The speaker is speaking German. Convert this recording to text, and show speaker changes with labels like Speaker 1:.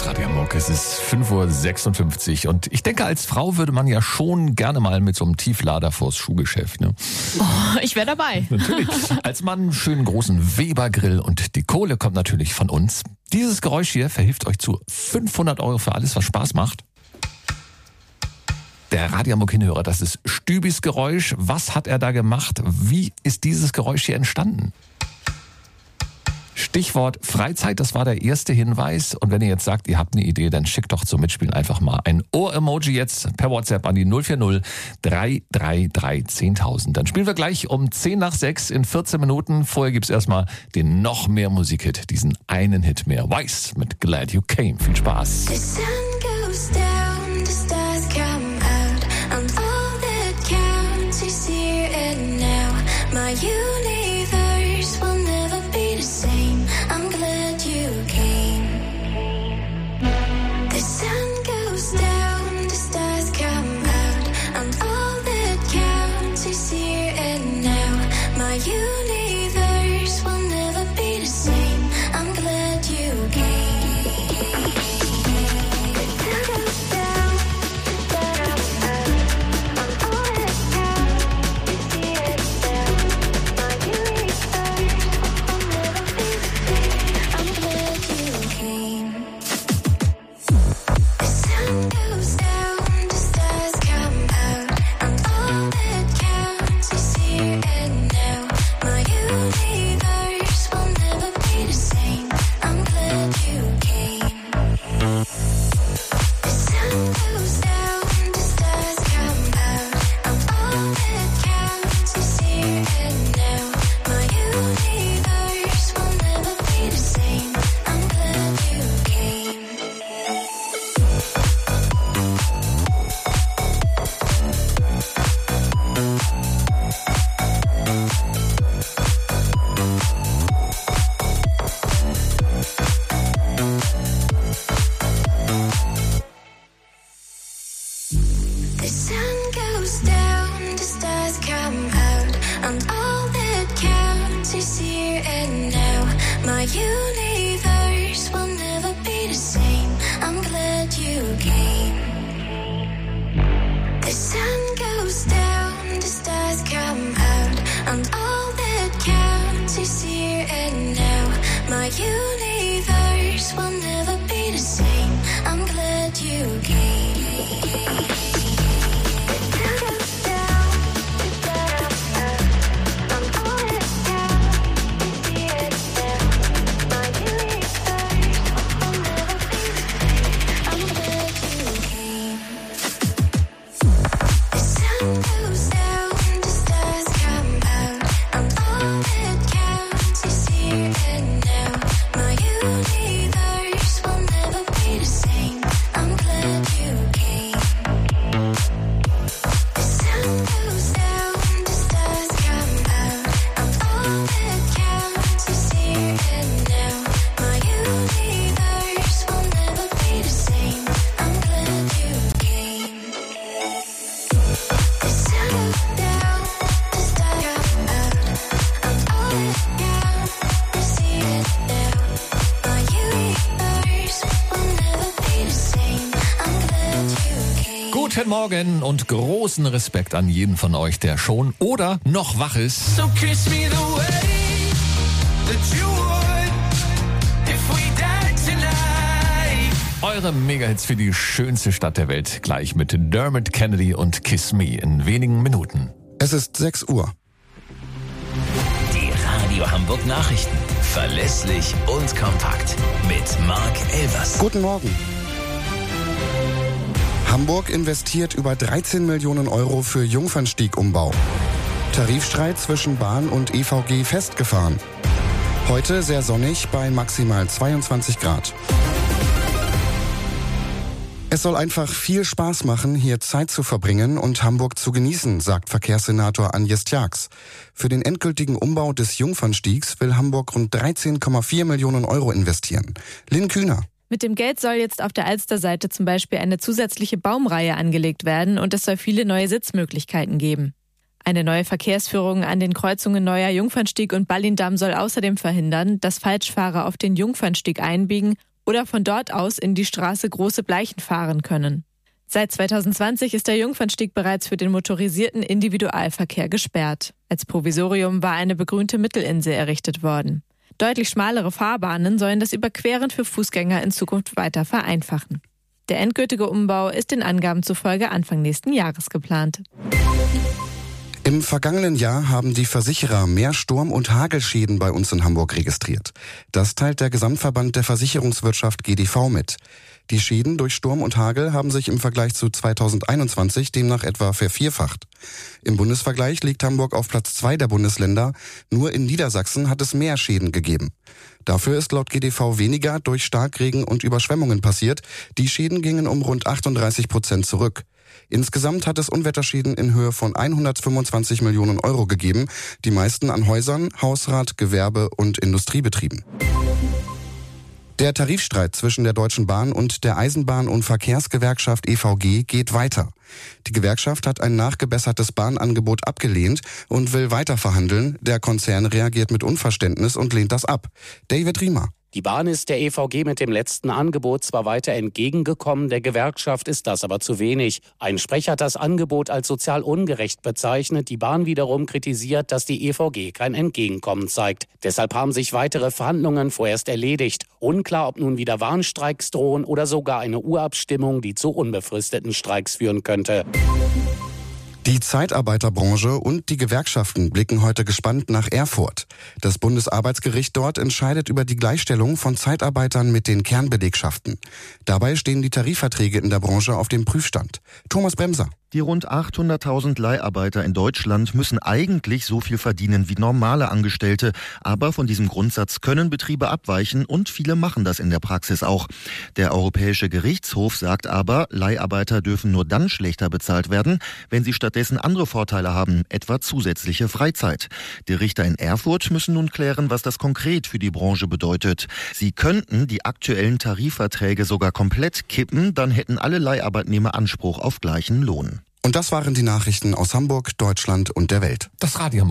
Speaker 1: ist Radio Hamburg. Es ist 5:56 Uhr und ich denke, als Frau würde man ja schon gerne mal mit so einem Tieflader vors Schuhgeschäft. Ne?
Speaker 2: Oh, ich wäre dabei.
Speaker 1: Natürlich. Als Mann einen schönen großen Weber-Grill und die Kohle kommt natürlich von uns. Dieses Geräusch hier verhilft euch zu 500 € für alles, was Spaß macht. Der Radio Hamburg-Hinhörer, das ist Stübis Geräusch. Was hat er da gemacht? Wie ist dieses Geräusch hier entstanden? Stichwort Freizeit, das war der erste Hinweis. Und wenn ihr jetzt sagt, ihr habt eine Idee, dann schickt doch zum Mitspielen einfach mal ein Ohr-Emoji jetzt per WhatsApp an die 040 333 10.000. Dann spielen wir gleich um 5:10 in 14 Minuten. Vorher gibt's erstmal den noch mehr Musikhit, diesen einen Hit mehr. Wise mit Glad You Came. Viel Spaß.
Speaker 3: The sun goes down, the stars come out, and all that counts is here and now. My universe will never be the same. I'm glad you came. The sun goes down, the stars come out, and all that counts is here and now. My universe will never be the same. I'm glad you came.
Speaker 1: Guten Morgen und großen Respekt an jeden von euch, der schon oder noch wach ist.
Speaker 4: So kiss me the way that you would if we died tonight.
Speaker 1: Eure Megahits für die schönste Stadt der Welt, gleich mit Dermot Kennedy und Kiss Me in wenigen Minuten.
Speaker 5: Es ist 6 Uhr.
Speaker 6: Die Radio Hamburg Nachrichten. Verlässlich und kompakt. Mit Marc Elvers.
Speaker 5: Guten Morgen. Hamburg investiert über 13 Millionen € für Jungfernstieg-Umbau. Tarifstreit zwischen Bahn und EVG festgefahren. Heute sehr sonnig bei maximal 22 Grad. Es soll einfach viel Spaß machen, hier Zeit zu verbringen und Hamburg zu genießen, sagt Verkehrssenator Agnes Tjax. Für den endgültigen Umbau des Jungfernstiegs will Hamburg rund 13,4 Millionen € investieren. Lynn Kühner.
Speaker 2: Mit dem Geld soll jetzt auf der Alsterseite zum Beispiel eine zusätzliche Baumreihe angelegt werden und es soll viele neue Sitzmöglichkeiten geben. Eine neue Verkehrsführung an den Kreuzungen Neuer Jungfernstieg und Ballindamm soll außerdem verhindern, dass Falschfahrer auf den Jungfernstieg einbiegen oder von dort aus in die Straße Große Bleichen fahren können. Seit 2020 ist der Jungfernstieg bereits für den motorisierten Individualverkehr gesperrt. Als Provisorium war eine begrünte Mittelinsel errichtet worden. Deutlich schmalere Fahrbahnen sollen das Überqueren für Fußgänger in Zukunft weiter vereinfachen. Der endgültige Umbau ist den Angaben zufolge Anfang nächsten Jahres geplant.
Speaker 5: Im vergangenen Jahr haben die Versicherer mehr Sturm- und Hagelschäden bei uns in Hamburg registriert. Das teilt der Gesamtverband der Versicherungswirtschaft GDV mit. Die Schäden durch Sturm und Hagel haben sich im Vergleich zu 2021 demnach etwa vervierfacht. Im Bundesvergleich liegt Hamburg auf Platz 2 der Bundesländer. Nur in Niedersachsen hat es mehr Schäden gegeben. Dafür ist laut GDV weniger durch Starkregen und Überschwemmungen passiert. Die Schäden gingen um rund 38% zurück. Insgesamt hat es Unwetterschäden in Höhe von 125 Millionen Euro gegeben, die meisten an Häusern, Hausrat, Gewerbe und Industriebetrieben. Der Tarifstreit zwischen der Deutschen Bahn und der Eisenbahn- und Verkehrsgewerkschaft EVG geht weiter. Die Gewerkschaft hat ein nachgebessertes Bahnangebot abgelehnt und will weiter verhandeln. Der Konzern reagiert mit Unverständnis und lehnt das ab. David Riemer.
Speaker 7: Die Bahn ist der EVG mit dem letzten Angebot zwar weiter entgegengekommen, der Gewerkschaft ist das aber zu wenig. Ein Sprecher hat das Angebot als sozial ungerecht bezeichnet. Die Bahn wiederum kritisiert, dass die EVG kein Entgegenkommen zeigt. Deshalb haben sich weitere Verhandlungen vorerst erledigt. Unklar, ob nun wieder Warnstreiks drohen oder sogar eine Urabstimmung, die zu unbefristeten Streiks führen könnte.
Speaker 5: Die Zeitarbeiterbranche und die Gewerkschaften blicken heute gespannt nach Erfurt. Das Bundesarbeitsgericht dort entscheidet über die Gleichstellung von Zeitarbeitern mit den Kernbelegschaften. Dabei stehen die Tarifverträge in der Branche auf dem Prüfstand. Thomas Bremser.
Speaker 8: Die rund 800.000 Leiharbeiter in Deutschland müssen eigentlich so viel verdienen wie normale Angestellte. Aber von diesem Grundsatz können Betriebe abweichen und viele machen das in der Praxis auch. Der Europäische Gerichtshof sagt aber, Leiharbeiter dürfen nur dann schlechter bezahlt werden, wenn sie stattdessen andere Vorteile haben, etwa zusätzliche Freizeit. Die Richter in Erfurt müssen nun klären, was das konkret für die Branche bedeutet. Sie könnten die aktuellen Tarifverträge sogar komplett kippen, dann hätten alle Leiharbeitnehmer Anspruch auf gleichen Lohn.
Speaker 5: Und das waren die Nachrichten aus Hamburg, Deutschland und der Welt.
Speaker 1: Das Radio